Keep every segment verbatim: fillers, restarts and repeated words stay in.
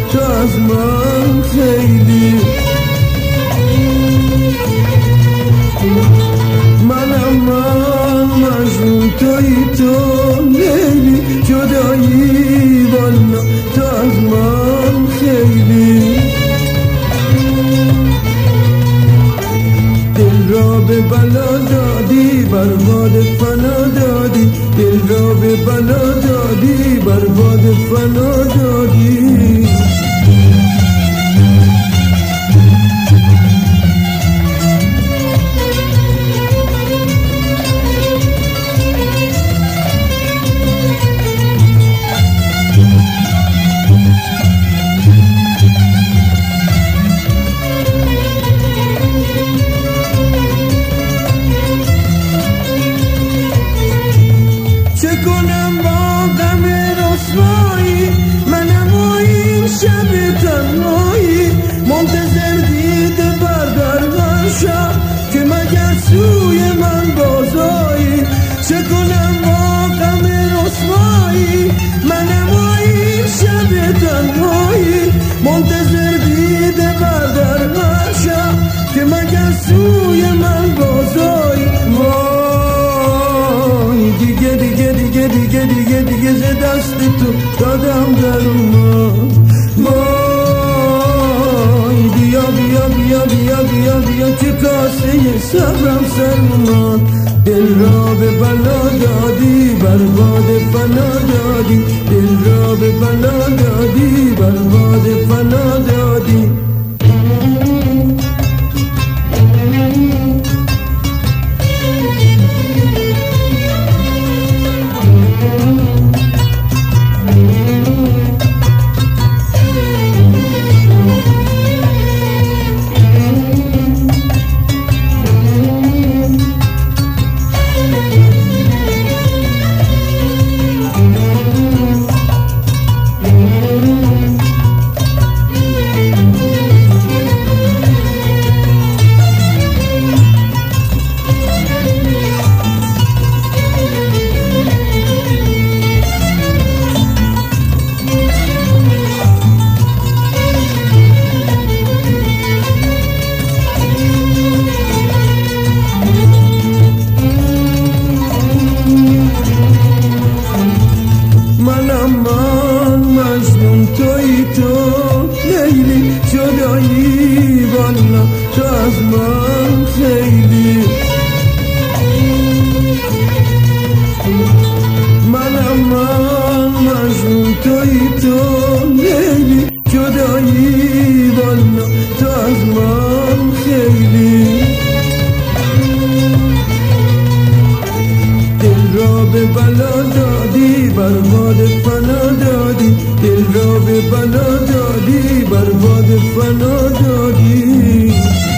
تو از من خیلی. منم من مجنون توی تو لیلی، جدایی والا تو از من خیلی. دل را به بلا دادی برباد فنا دادی، دل را به بلا دادی برباد فنا دادی. چه کنم با غم رسوایی، منم و این شب تنهایی، منتظر دیده بردر شب که مگر سوی من بازایی. چه کنم با غم رسوایی، منم و این شب تنهایی، منتظر دیده بردر شب که مگر سوی من بازایی. دیگه دیگه دیگه دیگه دیگه دیگه ز دست تو دادم در اومد. وای بیا بیا بیا بیا بیا بیا که کاسه صبرم سر اومد. دل را به بلا دادی برباد فنا دادی، دل را به بلا دادی برباد فنا دادی. توی تو لیلی، جدایی والا تو از من خیلی. منم من مجنون توی تو لیلی، جدایی والا تو از من خیلی. دل را به بلا دادی برباد فنا دادی، دل را به بلا دادی برباد فنا دادی.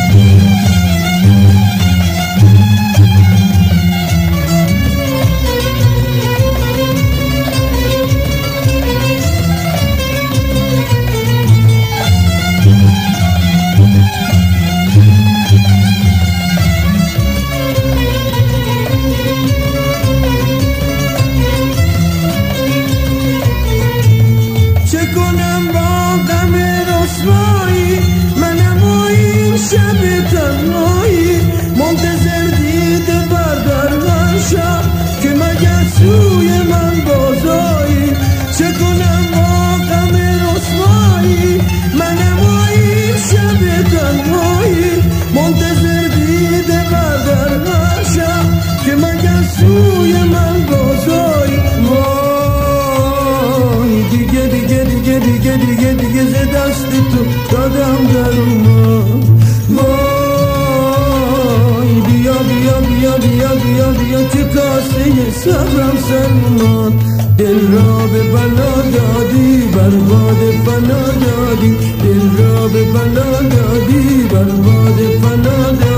منم و این شب تنهایی، منتظر دیده بردر شب که مگر سوی من بازایی. چه کنم با غم رسوایی، منم و این شب تنهایی، منتظر دیده بردر شب که مگر سوی من بازایی. وای دیگه دیگه دیگه دیگه دیگه دیگه ز دست تو دادم در اومد. وای بیا بیا بیا بیا بیا بیا که کاسه صبرم سر اومد. دل را به بلا دادی برباد فنا دادی، دل را به بلا دادی برباد فنا دادی.